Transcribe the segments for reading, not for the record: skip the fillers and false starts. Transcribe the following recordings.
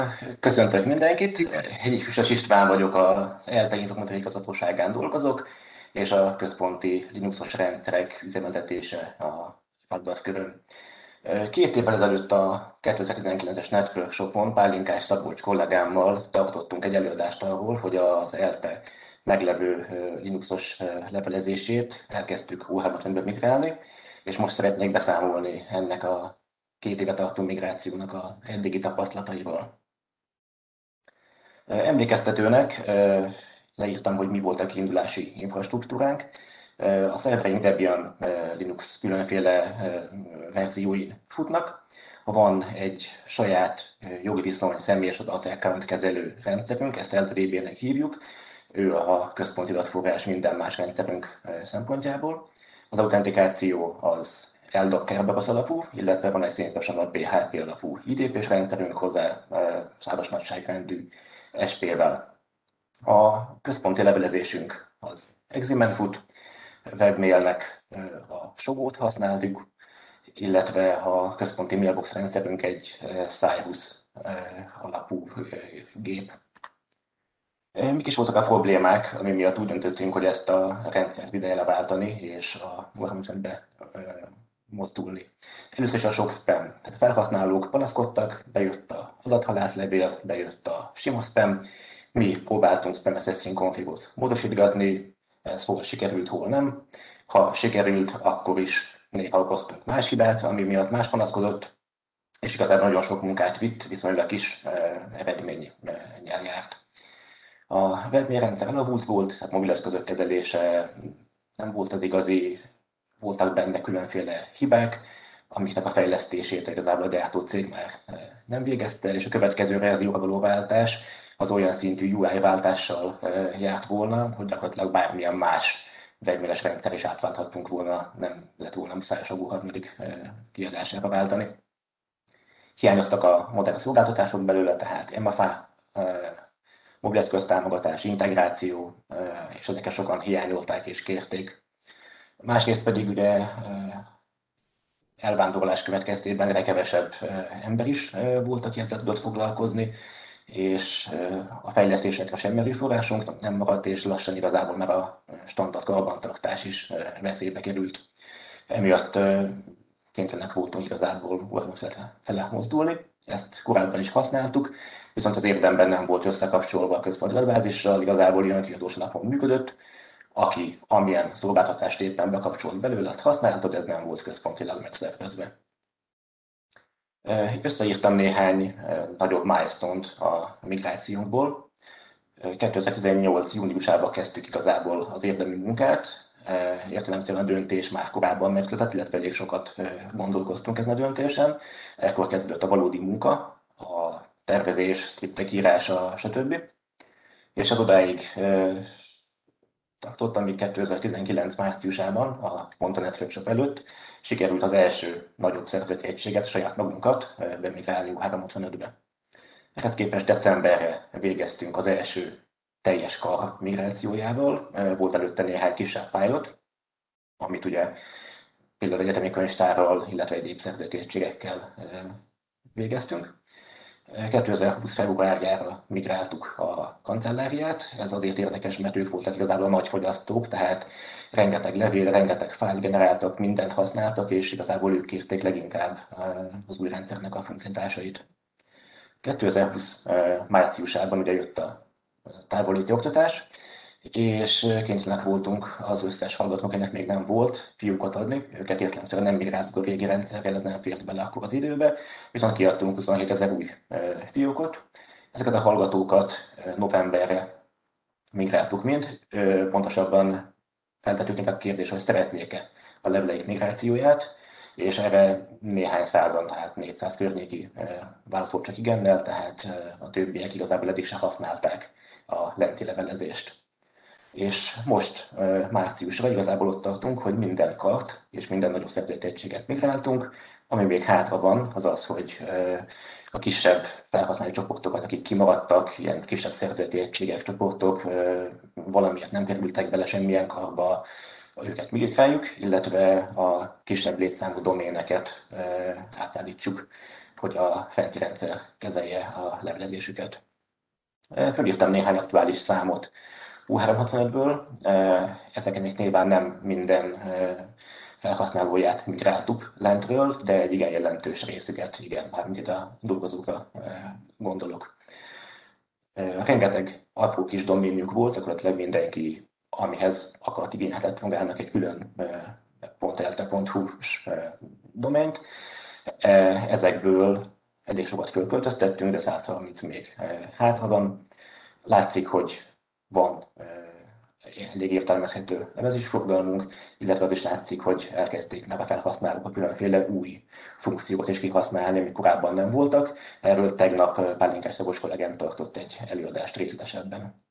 Köszöntök mindenkit, Hegyi-Füstös István vagyok, az ELTE Informatikai Igazgatóságán dolgozok, és a központi Linuxos rendszerek üzemeltetése a feladatköröm. 2 évvel ezelőtt a 2019-es Networkshopon Pálinkás Szabolcs kollégámmal tartottunk egy előadást arról, hogy az ELTE meglevő Linuxos levelezését elkezdtük U365-be migrálni, és most szeretnék beszámolni ennek a 2 éve tartó migrációnak az eddigi tapasztalatairól. Emlékeztetőnek leírtam, hogy mi volt a kiindulási infrastruktúránk. A szervereink Debian Linux különféle verziói futnak. Van egy saját jogi viszony személyes adat account kezelő rendszerünk, ezt LTDB-nek hívjuk. Ő a központi adatforrás minden más rendszerünk szempontjából. Az autentikáció az LDAP Kerberos alapú, illetve van egy szintesen a PHP alapú IDP-s rendszerünk hozzá százas nagyságrendű SP-vel. A központi levelezésünk az Eximen fut, webmailnek a Sogót használjuk, illetve a központi mailbox rendszerünk egy Cyrus alapú gép. Mik is voltak a problémák, ami miatt úgy döntöttünk, hogy ezt a rendszert ideje leváltani, és a Warhammer mozdulni. Először is a sok spam. Tehát felhasználók panaszkodtak, bejött a adathalászlevél, bejött a sima spam. Mi próbáltunk spam assessing configot módosítgatni, ez hol sikerült, hol nem. Ha sikerült, akkor is néha okoztunk más hibát, ami miatt más panaszkodott, és igazából nagyon sok munkát vitt, viszonylag kis eredménnyel járt. A webmail rendszer elavult volt, tehát mobileszközök kezelése nem volt az igazi, voltak benne különféle hibák, amiknek a fejlesztését igazából a gyártó cég már nem végezte el, és a következő verzióra való váltás az olyan szintű UI váltással járt volna, hogy gyakorlatilag bármilyen más webmailes rendszer is átválthattunk volna, nem lett volna muszáj a Shogu 3. kiadására váltani. Hiányoztak a modern szolgáltatások belőle, tehát MFA, mobileszköz támogatás, integráció, és ezeket sokan hiányolták és kérték. Másrészt pedig ugye elvándorlás következtében egyre kevesebb ember is volt, aki ezzel tudott foglalkozni, és a fejlesztésekre sem erőforrásunk nem maradt, és lassan igazából már a standard karbantartás is veszélybe került. Emiatt kénytelenek voltunk igazából Warhammer fele mozdulni. Ezt korábban is használtuk, viszont az érdemben nem volt összekapcsolva a központi adatbázissal, igazából ilyen kiadós alapon működött. Aki amilyen szolgáltatást éppen bekapcsolt belőle, azt használta, de ez nem volt központilag megszervezve. Összeírtam néhány nagyobb milestone-t a migrációnkból. 2018. júniusában kezdtük igazából az érdemi munkát. Értelemszerűen a döntés már korábban megszületett, illetve elég sokat gondolkoztunk ezen a döntésen. Ekkor kezdődött a valódi munka, a tervezés, scriptek írása, stb. És az odáig tartott, amíg 2019 márciusában, pont a Networkshop előtt sikerült az első nagyobb szervezeti egységet, saját magunkat bemigrálni U365-be. Ehhez képest decemberre végeztünk az első teljes kar migrációjával, volt előtte néhány kisebb pilot, amit ugye például egyetemi könyvtárral, illetve egyéb szervezeti egységekkel végeztünk. 2020. februárjára migráltuk a kancelláriát, ez azért érdekes, mert ők voltak igazából a nagy fogyasztók, tehát rengeteg levél, rengeteg fájlt generáltak, mindent használtak, és igazából ők kérték leginkább az új rendszernek a funkcionalitásait. 2020 márciusában ugye jött a távolléti oktatás, és kénytelenek voltunk az összes hallgatónak, ennek még nem volt, fiúkat adni. Őket értelemszerűen nem migráltuk a régi rendszerrel, ez nem fért bele akkor az időbe, viszont kiadtunk 27 000 új fiúkot. Ezeket a hallgatókat novemberre migráltuk mind, pontosabban feltettük nekik a kérdés, hogy szeretnék-e a leveleik migrációját, és erre néhány százan, tehát 400 környéki válasz volt csak igennel, tehát a többiek igazából eddig se használták a lenti levelezést. És most márciusra igazából ott tartunk, hogy minden kart és minden nagyobb szervezeti egységet migráltunk. Ami még hátra van, az az, hogy a kisebb felhasználói csoportokat, akik kimaradtak, ilyen kisebb szervezeti egységek, csoportok valamiért nem kerültek bele semmilyen karba, őket migráljuk, illetve a kisebb létszámú doméneket átállítsuk hogy a fenti rendszer kezelje a levelezésüket. Fölírtam néhány aktuális számot U365-ből, ezeknek nyilván nem minden felhasználóját migráltuk lentről, de egy igen jelentős részüket, igen, mármint itt a dolgozókra gondolok. Rengeteg apró kis doménjuk volt, gyakorlatilag mindenki, amihez akart, igényelhetett magának egy külön .elte.hu-s domaint. Ezekből elég sokat fölköltöztettünk, de 130 még hátra van. Látszik, hogy van elég értelmezhető nevezésforgalmunk, illetve az is látszik, hogy elkezdték már a felhasználók a különféle új funkciókat is kihasználni, amik korábban nem voltak. Erről tegnap Pálinkás Szabolcs kollégám tartott egy előadást részletesebben.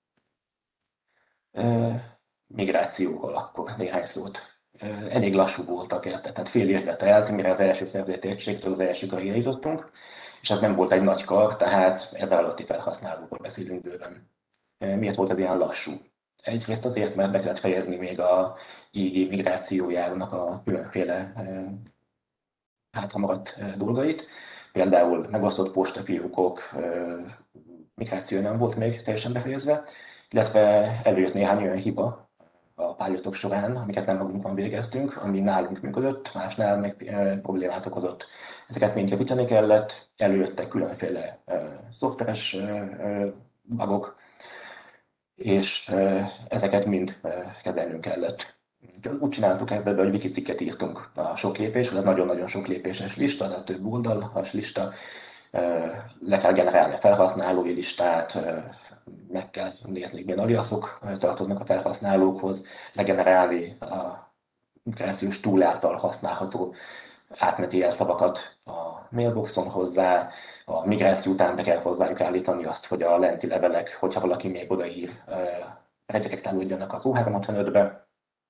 Migrációról akkor néhány szót. Elég lassú voltak, tehát fél évre telt, mire az első szervezeti egységtől az első karra jutottunk, és ez nem volt egy nagy kar, tehát ez alatti felhasználókról beszélünk bőven. Miért volt ez ilyen lassú? Egyrészt azért, mert be kellett fejezni még a IG migrációjának a különféle hátramaradt dolgait. Például megosztott postafiókok migráció nem volt még teljesen befejezve, illetve előjött néhány olyan hiba a pályatok során, amiket nem magunkban végeztünk, ami nálunk működött, másnál meg problémát okozott. Ezeket mind javítani kellett, előjöttek különféle szoftveres bugok, és ezeket mind kezelnünk kellett. Úgy csináltuk kezdetben, hogy wikicikket írtunk a sok lépésről, ez nagyon-nagyon sok lépéses lista, de több oldalas lista, le kell generálni a felhasználói listát, meg kell nézni, milyen aliaszok tartoznak a felhasználókhoz, legenerálni a migrációs tool által használható átmeneti jelszavakat a mailboxon hozzá, a migráció után be kell hozzájuk állítani azt, hogy a lenti levelek, hogyha valaki még odaír, redirektálódjanak az O365-be,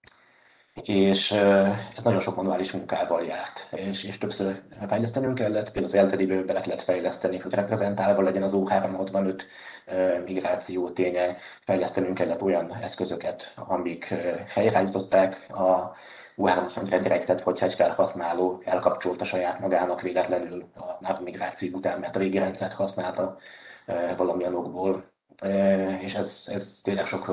és ez nagyon sok manuális munkával járt, és többször fejlesztenünk kellett, például az LTD-ből bele kellett fejleszteni, hogy reprezentálva legyen az O365 migráció ténye, fejlesztenünk kellett olyan eszközöket, amik helyreállították a O365 redirektet, hogyha egy felhasználó elkapcsolta saját magának véletlenül a migráció után, mert a régi rendszert használta valamilyen okból, és ez tényleg sok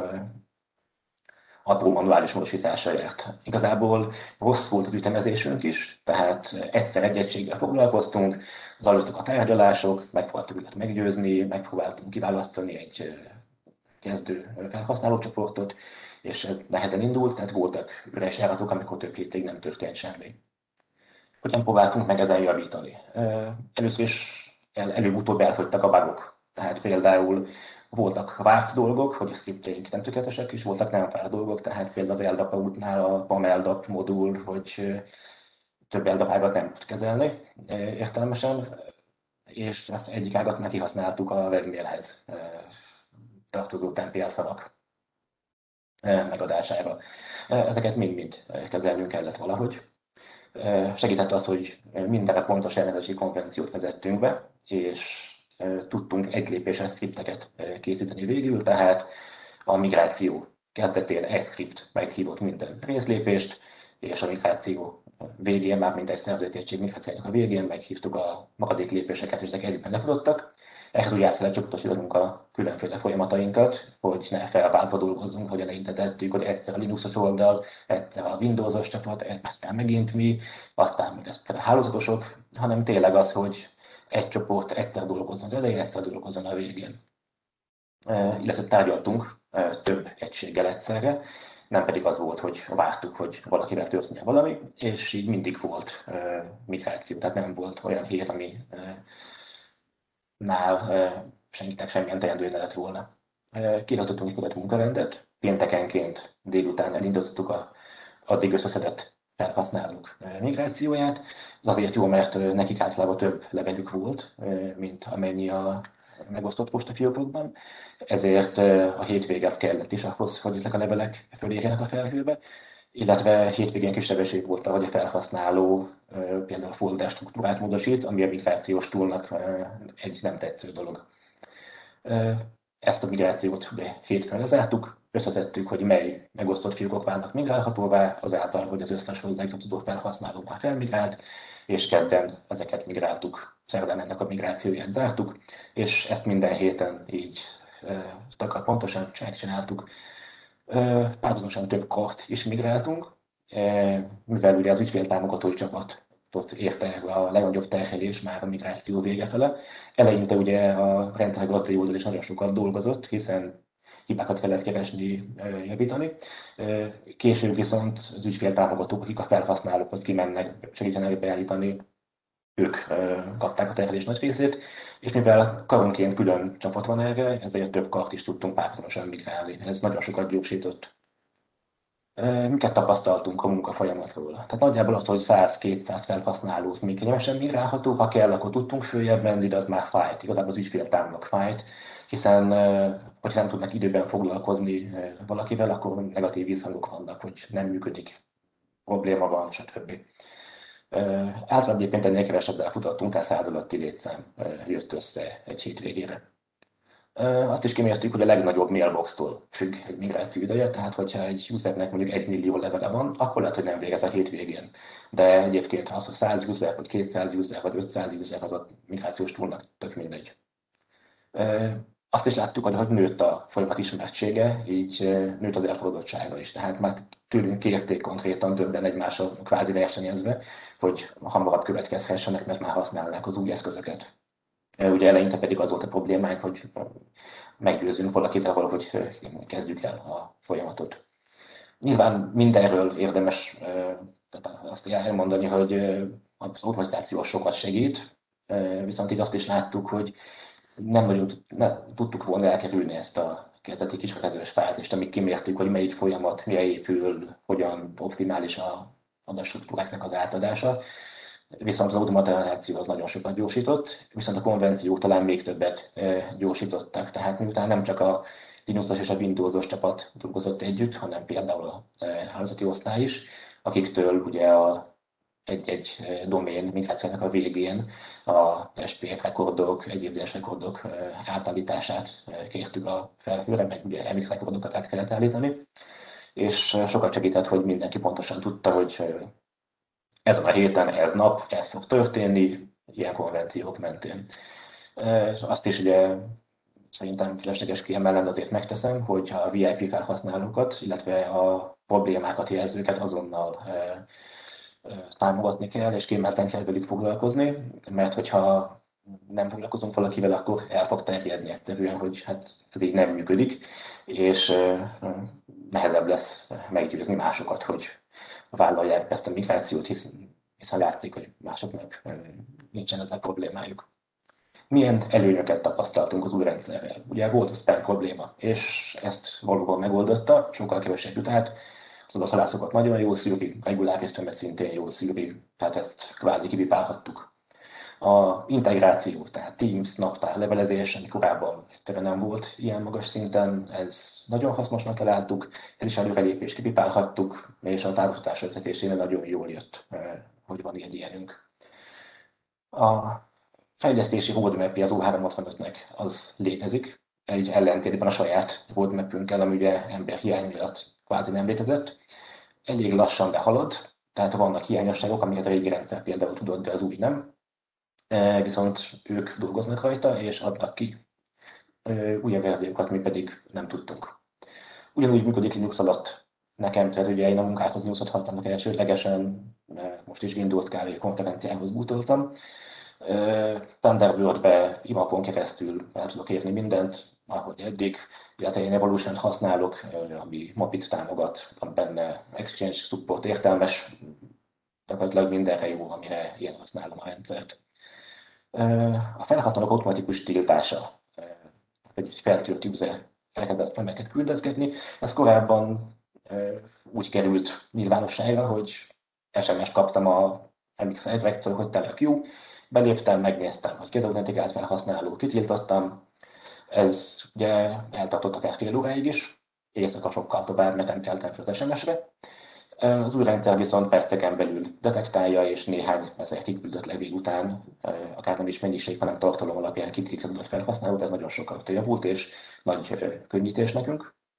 apró manuális módosításra járt. Igazából rossz volt az ütemezésünk is, tehát egyszer egy egységgel foglalkoztunk, zajlottak a tárgyalások, megpróbáltuk őket meggyőzni, megpróbáltunk kiválasztani egy kezdő felhasználócsoportot, és ez nehezen indult, tehát voltak üres járatok, amikor több hétig nem történt semmi. Hogyan próbáltunk meg ezen javítani? Először is előbb-utóbb elfogytak a bugok. Tehát például voltak várt dolgok, hogy a scriptjeink nem tökéletesek, és voltak nem várt dolgok, tehát például az LDAP útnál a PAM LDAP modul, hogy több LDAP ágat nem tud kezelni értelmesen, és ezt egyik ágat meg kihasználtuk a webmailhez tartozó TMP szavak megadására. Ezeket mind-mind kezelnünk kellett valahogy. Segített az, hogy mindenre pontos elnevezési konvenciót vezettünk be, és tudtunk egylépéses skripteket készíteni végül, tehát a migráció kezdetén egy script meghívott minden részlépést, és a migráció végén, már mint egy szervezeti egység migrációnak a végén meghívtuk a maradék lépéseket, és ezek egyben lefutottak. Ehhez úgy át kellett csoportosítanunk a különféle folyamatainkat, hogy ne felváltva dolgozzunk, hogy eleinte tettük, hogy egyszer a Linuxos oldal, egyszer a Windowsos csapat, aztán megint mi, aztán még egyszer a hálózatosok, hanem tényleg az, hogy egy csoport egyszer dolgozzon az elején, egyszer dolgozzon a végén. Illetve tárgyaltunk több egységgel egyszerre, nem pedig az volt, hogy vártuk, hogy valakivel történjen valami, és így mindig volt migráció, tehát nem volt olyan hét, ami senkinek semmilyen teendője ne lett volna. Kiadottunk egy között munkarendet, péntekenként délután elindítottuk a addig összeszedett felhasználók migrációját. Ez azért jó, mert nekik általában több levelük volt, mint amennyi a megosztott postafiókokban. Ezért a hétvége az kellett is ahhoz, hogy ezek a levelek fölérjenek a felhőbe, illetve hétvégén kis sebesség volt, hogy a felhasználó például a folder struktúrát módosít, ami a migrációs toolnak egy nem tetsző dolog. Ezt a migrációt hétfőn lezártuk, összeszedtük, hogy mely megosztott fiókok válnak migrálhatóvá, azáltal, hogy az összes hozzájutott felhasználó már felmigrált, és kedden ezeket migráltuk, szerdán ennek a migrációját zártuk, és ezt minden héten így tök pontosan csináltuk. Párhuzamosan több kart is migráltunk, mivel ugye az ügyféltámogatói csapatot érte el a legnagyobb terhelés már a migráció vége fele. Eleinte ugye a rendszer gazdai oldal is nagyon sokat dolgozott, hiszen hibákat kellett keresni, javítani. Később viszont az ügyféltámogatók, akik a felhasználókhoz kimennek, segítenek beállítani, ők kapták a terhelés nagy részét, és mivel karonként külön csapat van erre, ezért több kart is tudtunk párhuzamosan migrálni. Ez nagyon sokat gyorsított. Miket tapasztaltunk a munkafolyamatról? Tehát nagyjából azt, hogy 100-200 felhasználót még kényelmesen migrálható, ha kell, akkor tudtunk följebb menni, de az már fájt, igazából az ügyféltámnak fájt, hiszen hogyha nem tudnak időben foglalkozni valakivel, akkor negatív visszhangok vannak, hogy nem működik, probléma van, stb. Általában egyébként ennél kevesebbel futottunk, tehát 100 alatti létszám jött össze egy hétvégére. Azt is kimértük, hogy a legnagyobb mailbox-tól függ egy migráció ideje, tehát hogyha egy usernek mondjuk 1 millió levele van, akkor lehet, hogy nem végez a hétvégén. De egyébként az, hogy 100 user, vagy 200 user, vagy 500 user, az a migrációs túlnak tök mindegy. Azt is láttuk, hogy nőtt a folyamat ismertsége, így nőtt az elfogadottsága is. Tehát már tőlünk kérték konkrétan többen egymással kvázi versenyezve, hogy hamarabb következhessenek, mert már használnák az új eszközöket. Ugye eleinte pedig az volt a problémánk, hogy meggyőzzünk valakit arról, hogy kezdjük el a folyamatot. Nyilván mindenről érdemes azt elmondani, hogy az automatizáció sokat segít, viszont így azt is láttuk, hogy nem tudtuk volna elkerülni ezt a kezdeti kiskötezős fázist, amíg kimértük, hogy melyik folyamat mire épül, hogyan optimális a adatstruktúráknak az átadása. Viszont az automatizáció az nagyon sokat gyorsított, viszont a konvenciók talán még többet gyorsítottak. Tehát miután nem csak a Linuxos és a Windowsos csapat dolgozott együtt, hanem például a hálózati osztály is, akiktől ugye egy domén migrációnak a végén a SPF rekordok, egyéb DNS rekordok átállítását kértük a felhőre, meg ugye MX rekordokat át kellett állítani, és sokat segített, hogy mindenki pontosan tudta, hogy ezen a héten, ez nap, ez fog történni, ilyen konvenciók mentén. És azt is ugye szerintem felesleges kiemelni, azért megteszem, hogy a VIP felhasználókat, illetve a problémákat jelzőket azonnal támogatni kell, és kiemelten kell velük foglalkozni, mert hogyha nem foglalkozunk valakivel, akkor el fog terjedni egyszerűen, hogy hát ez így nem működik, és nehezebb lesz meggyőzni másokat, hogy vállalják ezt a migrációt, hiszen látszik, hogy másoknak nincsen ezzel problémájuk. Milyen előnyöket tapasztaltunk az új rendszerrel? Ugye volt a spam probléma, és ezt valóban megoldotta, sokkal kevesebb jut át, az adathalászokat nagyon jól szűri, reguláris tömeg szintén jól szűri, tehát ezt kvázi kipipálhattuk. A integráció, tehát Teams, naptár, levelezés, ami korábban egyszerűen nem volt ilyen magas szinten, ez nagyon hasznosnak találtuk, ez is előrelépés kipipálhattuk, és a távoktatás vezetésénél nagyon jól jött, hogy van egy ilyenünk. A fejlesztési roadmapja az O365-nek az létezik, egy ellentétben a saját roadmapünkkel, ami ugye emberhiány miatt kvázi nem létezett. Elég lassan, de halad, tehát vannak hiányosságok, amiket a régi rendszer például tudott, de az új nem. Viszont ők dolgoznak rajta, és adnak ki újabb verziókat, mi pedig nem tudtunk. Ugyanúgy működik Linux alatt nekem, tehát ugye én a munkához Linuxot használok elsődlegesen, most is Windows Kv konferenciához bootoltam. Thunderbird-be imapon keresztül el tudok érni mindent, ahogy eddig, illetve én Evolution-t használok, ami Mapit támogat, van benne Exchange support értelmes, gyakorlatilag mindenre jó, amire én használom a rendszert. A felhasználók automatikus tiltása, hogy egy feltört user elkezdett spameket küldözgetni, ez korábban úgy került nyilvánosságra, hogy SMS kaptam a MX Edrektől, hogy tele a queue, beléptem, megnéztem, hogy kézautentikált felhasználó, kitiltottam, ez ugye eltartott akár fél óráig is, éjszaka sokkal tovább, mert nem keltem fel az SMS-re. Az új rendszer viszont perceken belül detektálja, és néhány ezer kiküldött levél után, akár nem is mennyiség, hanem tartalom alapján kitiltott felhasználó, tehát nagyon sokat javult, és nagy könnyítés nekünk.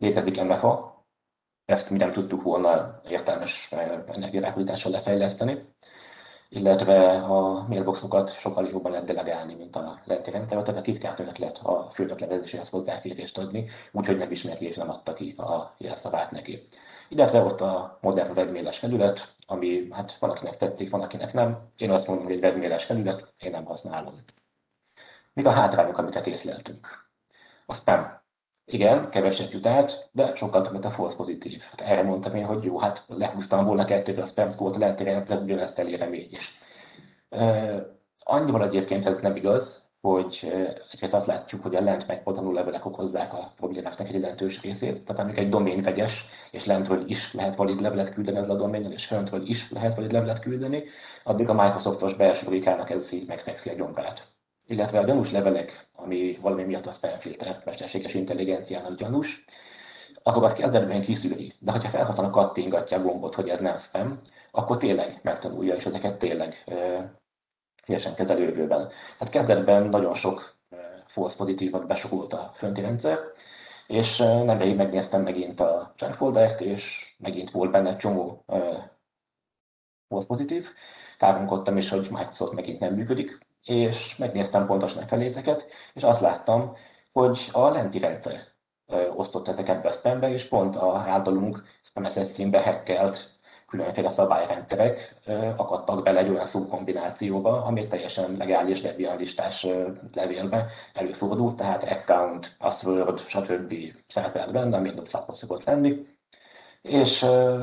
létezik MFA, ezt mi nem tudtuk volna értelmes energiaráfordítással lefejleszteni, illetve a mailboxokat sokkal jobban lehet delegálni, mint a lenti rendszerben, tehát a titkárnőnek lehet a főnök levezetéséhez hozzáférést adni, úgyhogy megismerni és nem adta ki a jelszavát neki. Illetve ott a modern webmailes felület, ami hát van akinek tetszik, van akinek nem. Én azt mondom, hogy egy webmailes felület, én nem használom. Mik a hátrányok, amiket észleltünk? A spam. Igen, keveset jut át, de sokkal többet a false pozitív. Hát erre mondtam én, hogy jó, hát lehúztam volna kettőre a spam score-t, lehet, hogy ezzel ugyanezt elérem így is. Annyival egyébként ez nem igaz, hogy egyrészt azt látjuk, hogy a lent megpottanó levelek okozzák a problémáknak egy jelentős részét. Tehát amikor egy domén vegyes, és lentről is lehet valid levelet küldeni ezzel a doménnel, és föntről is lehet valid levelet küldeni, addig a Microsoftos belső logikának ez így megtekszi a gyomrát. Illetve a gyanús levelek, ami valami miatt a spamfilter, mesterséges intelligenciának gyanús, azokat kezdetben kiszűri. De ha felhasználó kattingatja a gombot, hogy ez nem spam, akkor tényleg megtanulja, és ezeket tényleg helyesen kezel jövőben. Hát kezdetben nagyon sok false pozitívat besorolt a fönti rendszer, és nemrég megnéztem megint a junk foldert, és megint volt benne egy csomó false pozitív. Káromkodtam is, hogy Microsoft megint nem működik, és megnéztem pontosan a feléceket, és azt láttam, hogy a lenti rendszer osztott ezeket be a spambe, és pont a általunk spam SS címbe hackelt különféle szabályrendszerek akadtak bele egy olyan szubkombinációba, ami teljesen legális Debian listás levélbe előfordult, tehát account, password, stb. Szerepelt benne, ami ott látva szokott lenni. És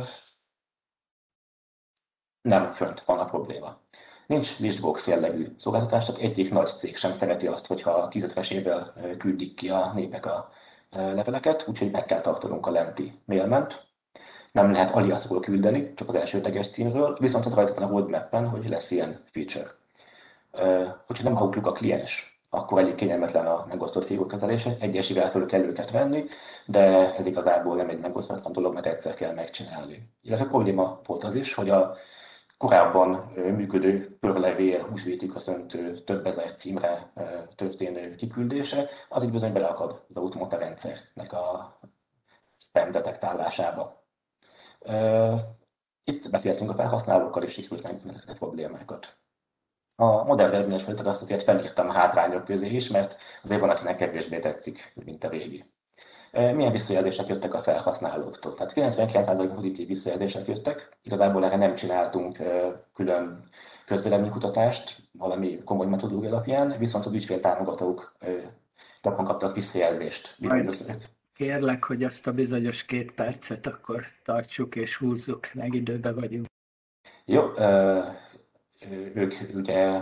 nem fönt van a probléma. Nincs listbox jellegű szolgáltatás, tehát egyik nagy cég sem szereti azt, hogyha tízezresével küldik ki a népek a leveleket, úgyhogy meg kell tartanunk a lenti mailment. Nem lehet aliasról küldeni, csak az elsődleges címről, viszont az rajta van a roadmap-en, hogy lesz ilyen feature. Hogyha nem Outlook a kliens, akkor elég kényelmetlen a megosztott fiók kezelése, egyesével föl kell őket venni, de ez igazából nem egy megosztatlan dolog, mert egyszer kell megcsinálni. Illetve a probléma volt az is, hogy a korábban működő pörlevél, húsvéti köszöntő több ezer címre történő kiküldése, az így bizony beleakad az automata rendszernek a spam detektálásába. Itt beszéltünk a felhasználókkal, és sikerült megnyitni ezeket a problémákat. A modern webmailes felületet azt azért felírtam a hátrányok közé is, mert azért van, akinek kevésbé tetszik, mint a régi. Milyen visszajelzések jöttek a felhasználóktól? Tehát 99% pozitív visszajelzések jöttek, igazából erre nem csináltunk külön közvéleménykutatást valami komoly metodológia alapján, viszont az ügyféltámogatók gyakran kaptak visszajelzést. Kérlek, hogy azt a bizonyos 2 percet akkor tartsuk és húzzuk, meg időbe vagyunk. Jó, ők ugye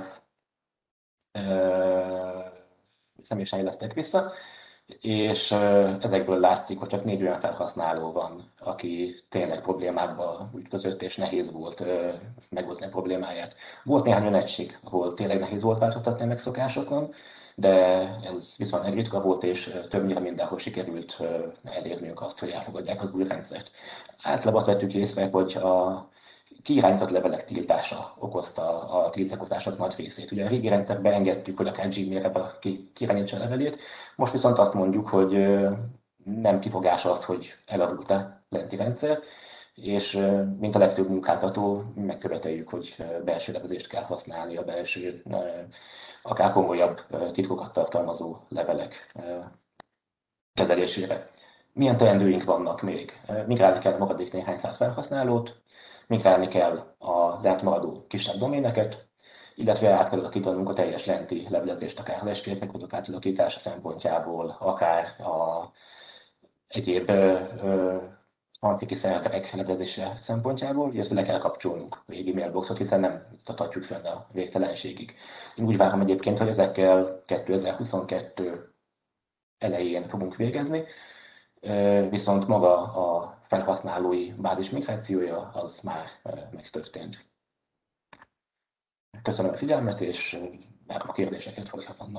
személyesen jeleztek vissza, és ezekből látszik, hogy csak 4 olyan felhasználó van, aki tényleg problémákba ütközött, és nehéz volt megoldani a problémáját. Volt néhány olyan egység, ahol tényleg nehéz volt változtatni a megszokásokon, de ez viszonylag ritka volt, és többnyire mindenhol sikerült elérnünk azt, hogy elfogadják az új rendszert. Általában azt vettük észre, hogy a kiirányított levelek tiltása okozta a tiltakozások nagy részét. Ugye a régi rendszerben engedtük, hogy akár Gmailre kiirányítsa a levelét, most viszont azt mondjuk, hogy nem kifogás azt, hogy elavult a lenti rendszer, és mint a legtöbb munkáltató megköveteljük, hogy belső levezést kell használni a belső, akár komolyabb titkokat tartalmazó levelek kezelésére. Milyen teendőink vannak még? Migrálni kell maradék néhány száz felhasználót, migrálni kell a lent maradó kisebb doméneket, illetve át kell alakítanunk a teljes lenti levelezést, akár az SQL megoldók átalakítása szempontjából, akár a egyéb fancy szerverek levelezése szempontjából, illetve le kell kapcsolnunk a régi mailboxot, hiszen nem tarthatjuk fenn a végtelenségig. Én úgy várom egyébként, hogy ezekkel 2022 elején fogunk végezni, viszont maga a felhasználói bázis migrációja az már megtörtént. Köszönöm a figyelmet, és várom a kérdéseket, hogyha vannak.